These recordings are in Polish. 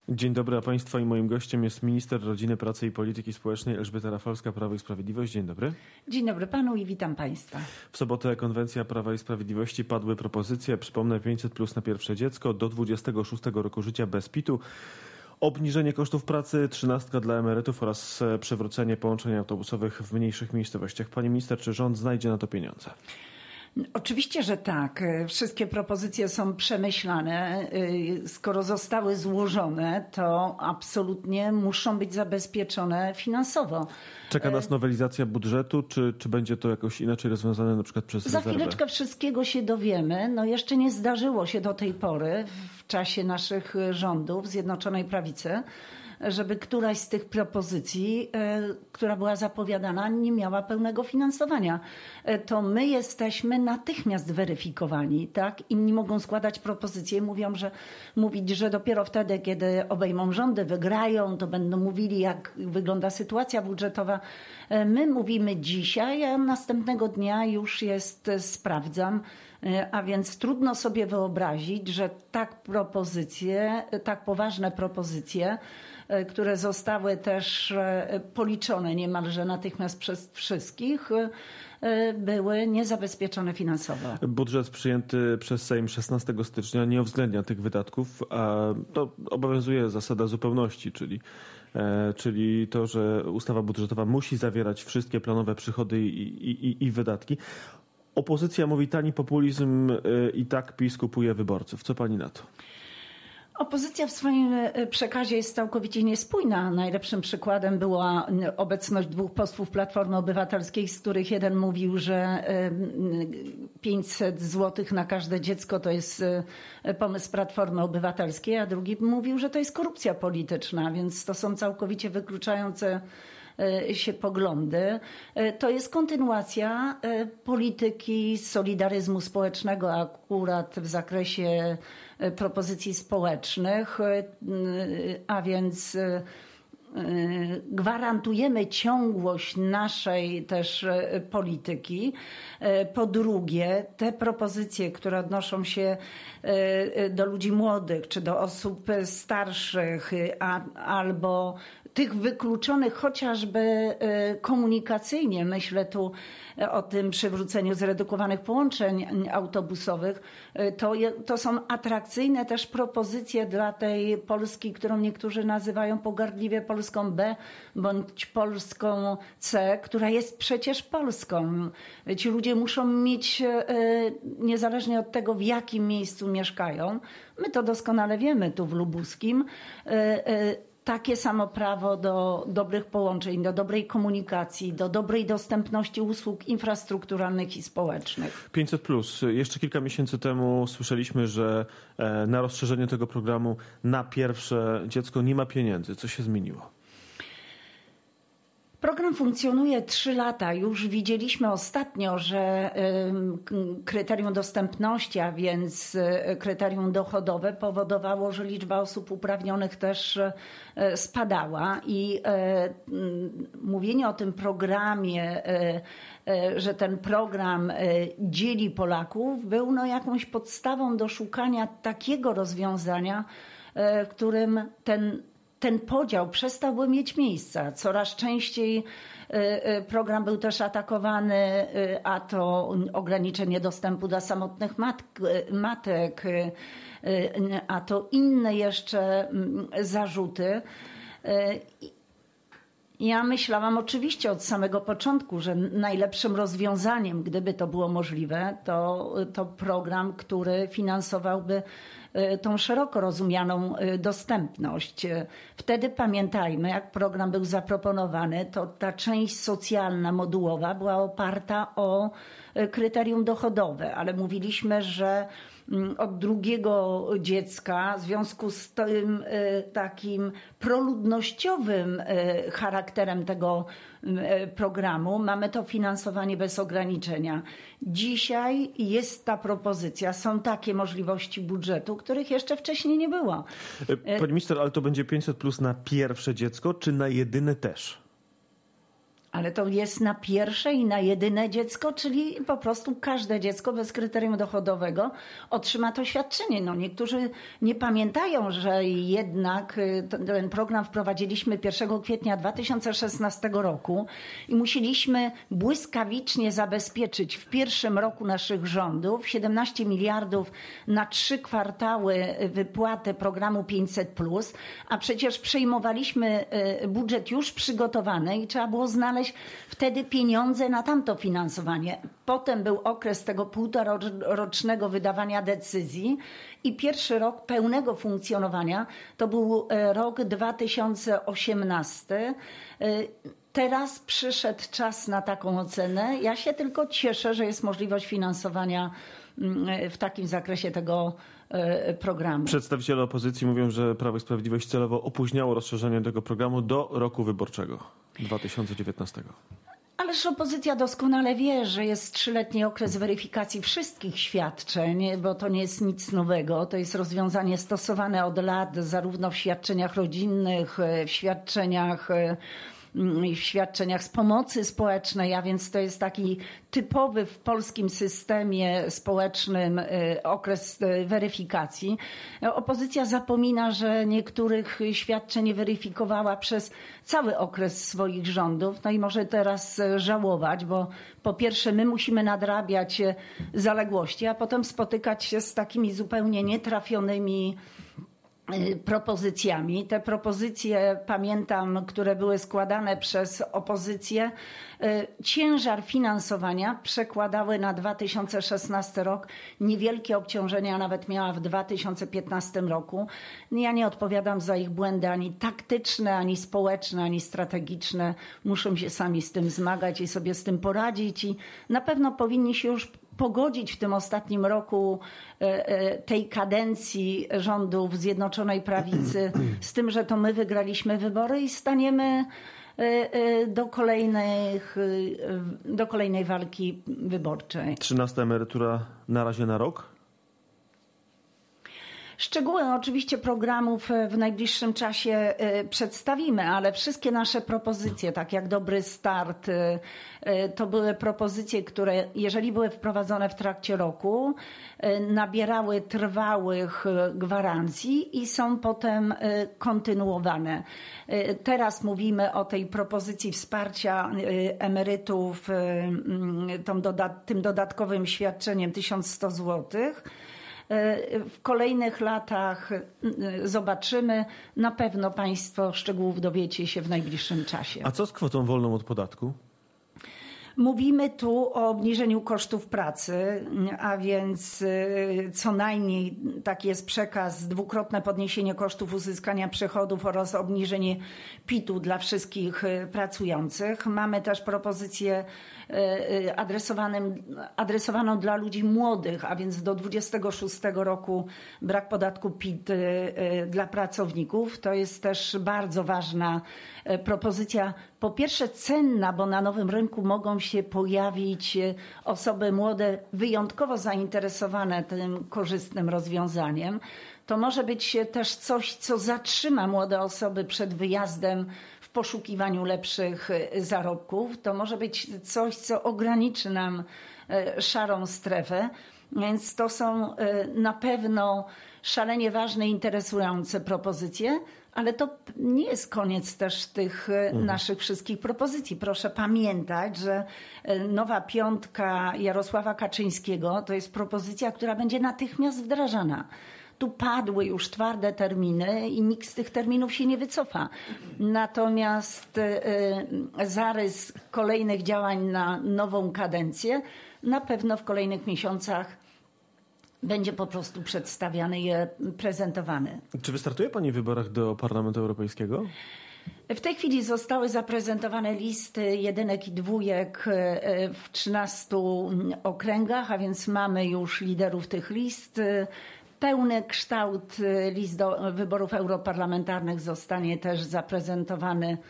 Dzień dobry, a Państwa i moim gościem jest minister rodziny, pracy i polityki społecznej Elżbieta Rafalska, Prawo i Sprawiedliwość. Dzień dobry. Dzień dobry panu i witam państwa. W sobotę konwencja Prawa i Sprawiedliwości padły propozycje, przypomnę, 500+ na pierwsze dziecko do 26 roku życia bez PIT-u. Obniżenie kosztów pracy, 13 dla emerytów oraz przywrócenie połączeń autobusowych w mniejszych miejscowościach. Pani minister, czy rząd znajdzie na to pieniądze? Oczywiście, że tak. Wszystkie propozycje są przemyślane. Skoro zostały złożone, to absolutnie muszą być zabezpieczone finansowo. Czeka nas nowelizacja budżetu, czy będzie to jakoś inaczej rozwiązane, na przykład przez rezerwę? Za chwileczkę wszystkiego się dowiemy. Jeszcze nie zdarzyło się do tej pory w czasie naszych rządów Zjednoczonej Prawicy, żeby któraś z tych propozycji, która była zapowiadana, nie miała pełnego finansowania. To my jesteśmy natychmiast weryfikowani, tak? Inni mogą składać propozycje i mówić, że dopiero wtedy, kiedy obejmą rządy, wygrają, to będą mówili, jak wygląda sytuacja budżetowa. My mówimy dzisiaj, a następnego dnia już jest sprawdzam. A więc trudno sobie wyobrazić, że tak poważne propozycje, które zostały też policzone niemalże natychmiast przez wszystkich, były niezabezpieczone finansowo. Budżet przyjęty przez Sejm 16 stycznia nie uwzględnia tych wydatków, a to obowiązuje zasada zupełności, czyli to, że ustawa budżetowa musi zawierać wszystkie planowe przychody i wydatki. Opozycja mówi, tani populizm i tak PiS kupuje wyborców. Co pani na to? Opozycja w swoim przekazie jest całkowicie niespójna. Najlepszym przykładem była obecność 2 posłów Platformy Obywatelskiej, z których jeden mówił, że 500 zł na każde dziecko to jest pomysł Platformy Obywatelskiej, a drugi mówił, że to jest korupcja polityczna, więc to są całkowicie wykluczające się poglądy. To jest kontynuacja polityki solidaryzmu społecznego akurat w zakresie propozycji społecznych, a więc gwarantujemy ciągłość naszej też polityki. Po drugie, te propozycje, które odnoszą się do ludzi młodych czy do osób starszych albo tych wykluczonych chociażby komunikacyjnie, myślę tu o tym przywróceniu zredukowanych połączeń autobusowych, to są atrakcyjne też propozycje dla tej Polski, którą niektórzy nazywają pogardliwie Polską B bądź Polską C, która jest przecież Polską. Ci ludzie muszą mieć, niezależnie od tego, w jakim miejscu mieszkają, my to doskonale wiemy tu w Lubuskim, takie samo prawo do dobrych połączeń, do dobrej komunikacji, do dobrej dostępności usług infrastrukturalnych i społecznych. 500+. Jeszcze kilka miesięcy temu słyszeliśmy, że na rozszerzenie tego programu na pierwsze dziecko nie ma pieniędzy. Co się zmieniło? Program funkcjonuje 3 lata. Już widzieliśmy ostatnio, że kryterium dostępności, a więc kryterium dochodowe powodowało, że liczba osób uprawnionych też spadała i mówienie o tym programie, że ten program dzieli Polaków, był jakąś podstawą do szukania takiego rozwiązania, w którym ten podział przestałby mieć miejsce. Coraz częściej program był też atakowany, a to ograniczenie dostępu dla samotnych matek, a to inne jeszcze zarzuty. Ja myślałam oczywiście od samego początku, że najlepszym rozwiązaniem, gdyby to było możliwe, to program, który finansowałby tą szeroko rozumianą dostępność. Wtedy pamiętajmy, jak program był zaproponowany, to ta część socjalna, modułowa była oparta o kryterium dochodowe, ale mówiliśmy, że od drugiego dziecka w związku z tym takim proludnościowym charakterem tego programu mamy to finansowanie bez ograniczenia. Dzisiaj jest ta propozycja, są takie możliwości budżetu, których jeszcze wcześniej nie było. Pani minister, ale to będzie 500+ na pierwsze dziecko, czy na jedyne też? Ale to jest na pierwsze i na jedyne dziecko, czyli po prostu każde dziecko bez kryterium dochodowego otrzyma to świadczenie. No, niektórzy nie pamiętają, że jednak ten program wprowadziliśmy 1 kwietnia 2016 roku i musieliśmy błyskawicznie zabezpieczyć w pierwszym roku naszych rządów 17 miliardów na 3 kwartały wypłatę programu 500+, a przecież przejmowaliśmy budżet już przygotowany i trzeba było znaleźć wtedy pieniądze na tamto finansowanie. Potem był okres tego półtorocznego wydawania decyzji i pierwszy rok pełnego funkcjonowania to był rok 2018. Teraz przyszedł czas na taką ocenę. Ja się tylko cieszę, że jest możliwość finansowania w takim zakresie tego programu. Przedstawiciele opozycji mówią, że Prawo i Sprawiedliwość celowo opóźniało rozszerzenie tego programu do roku wyborczego 2019. Ależ opozycja doskonale wie, że jest 3-letni okres weryfikacji wszystkich świadczeń, bo to nie jest nic nowego. To jest rozwiązanie stosowane od lat zarówno w świadczeniach rodzinnych, w świadczeniach z pomocy społecznej, a więc to jest taki typowy w polskim systemie społecznym okres weryfikacji. Opozycja zapomina, że niektórych świadczeń nie weryfikowała przez cały okres swoich rządów. No i może teraz żałować, bo po pierwsze my musimy nadrabiać zaległości, a potem spotykać się z takimi zupełnie nietrafionymi propozycjami. Te propozycje, pamiętam, które były składane przez opozycję, ciężar finansowania przekładały na 2016 rok. Niewielkie obciążenia nawet miała w 2015 roku. Ja nie odpowiadam za ich błędy ani taktyczne, ani społeczne, ani strategiczne. Muszą się sami z tym zmagać i sobie z tym poradzić i na pewno powinni się już pogodzić w tym ostatnim roku tej kadencji rządów Zjednoczonej Prawicy z tym, że to my wygraliśmy wybory i staniemy do kolejnej walki wyborczej. 13. emerytura na razie na rok? Szczegóły oczywiście programów w najbliższym czasie przedstawimy, ale wszystkie nasze propozycje, tak jak Dobry Start, to były propozycje, które jeżeli były wprowadzone w trakcie roku, nabierały trwałych gwarancji i są potem kontynuowane. Teraz mówimy o tej propozycji wsparcia emerytów tym dodatkowym świadczeniem 1100 złotych. W kolejnych latach zobaczymy. Na pewno Państwo szczegółów dowiecie się w najbliższym czasie. A co z kwotą wolną od podatku? Mówimy tu o obniżeniu kosztów pracy, a więc co najmniej taki jest przekaz, 2-krotne podniesienie kosztów uzyskania przychodów oraz obniżenie PIT-u dla wszystkich pracujących. Mamy też propozycję adresowaną dla ludzi młodych, a więc do 26 roku brak podatku PIT dla pracowników. To jest też bardzo ważna propozycja. Po pierwsze cenna, bo na nowym rynku mogą się pojawić osoby młode wyjątkowo zainteresowane tym korzystnym rozwiązaniem. To może być też coś, co zatrzyma młode osoby przed wyjazdem w poszukiwaniu lepszych zarobków. To może być coś, co ograniczy nam szarą strefę. Więc to są na pewno szalenie ważne, interesujące propozycje, ale to nie jest koniec też tych naszych wszystkich propozycji. Proszę pamiętać, że nowa piątka Jarosława Kaczyńskiego to jest propozycja, która będzie natychmiast wdrażana. Tu padły już twarde terminy i nikt z tych terminów się nie wycofa. Natomiast zarys kolejnych działań na nową kadencję na pewno w kolejnych miesiącach będzie po prostu przedstawiany i prezentowany. Czy wystartuje Pani w wyborach do Parlamentu Europejskiego? W tej chwili zostały zaprezentowane listy jedynek i dwójek w 13 okręgach, a więc mamy już liderów tych list. Pełny kształt list do wyborów europarlamentarnych zostanie też zaprezentowany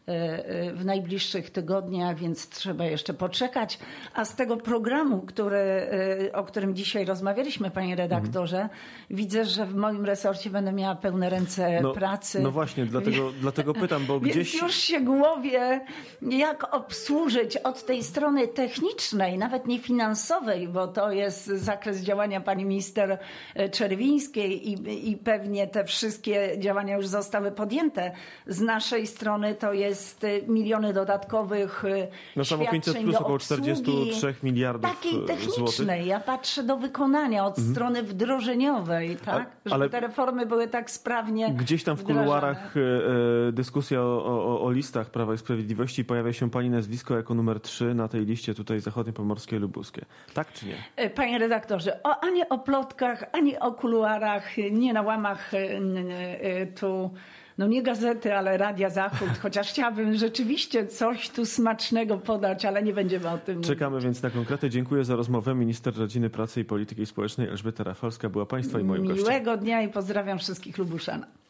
w najbliższych tygodniach, więc trzeba jeszcze poczekać. A z tego programu, o którym dzisiaj rozmawialiśmy, panie redaktorze, widzę, że w moim resorcie będę miała pełne ręce pracy. No właśnie, dlatego pytam, bo więc gdzieś... już się głowię, jak obsłużyć od tej strony technicznej, nawet nie finansowej, bo to jest zakres działania pani minister Czerwińskiej i pewnie te wszystkie działania już zostały podjęte. Z naszej strony to jest miliony dodatkowych samo 500 plus około 43 miliardów takiej technicznej. złotych. Ja patrzę do wykonania od strony wdrożeniowej, tak? Żeby te reformy były tak sprawnie gdzieś tam w kuluarach dyskusja o listach Prawa i Sprawiedliwości, pojawia się pani nazwisko jako numer 3 na tej liście tutaj zachodniopomorskie i lubuskie. Tak czy nie? Panie redaktorze, ani o plotkach, ani o kuluarach, nie na łamach tu, nie gazety, ale Radia Zachód, chociaż chciałabym rzeczywiście coś tu smacznego podać, ale nie będziemy o tym Czekamy mówić. więc na konkrety. Dziękuję za rozmowę. Minister Rodziny, Pracy i Polityki Społecznej Elżbieta Rafalska była państwa i moim gościem. Miłego dnia i pozdrawiam wszystkich Lubuszan.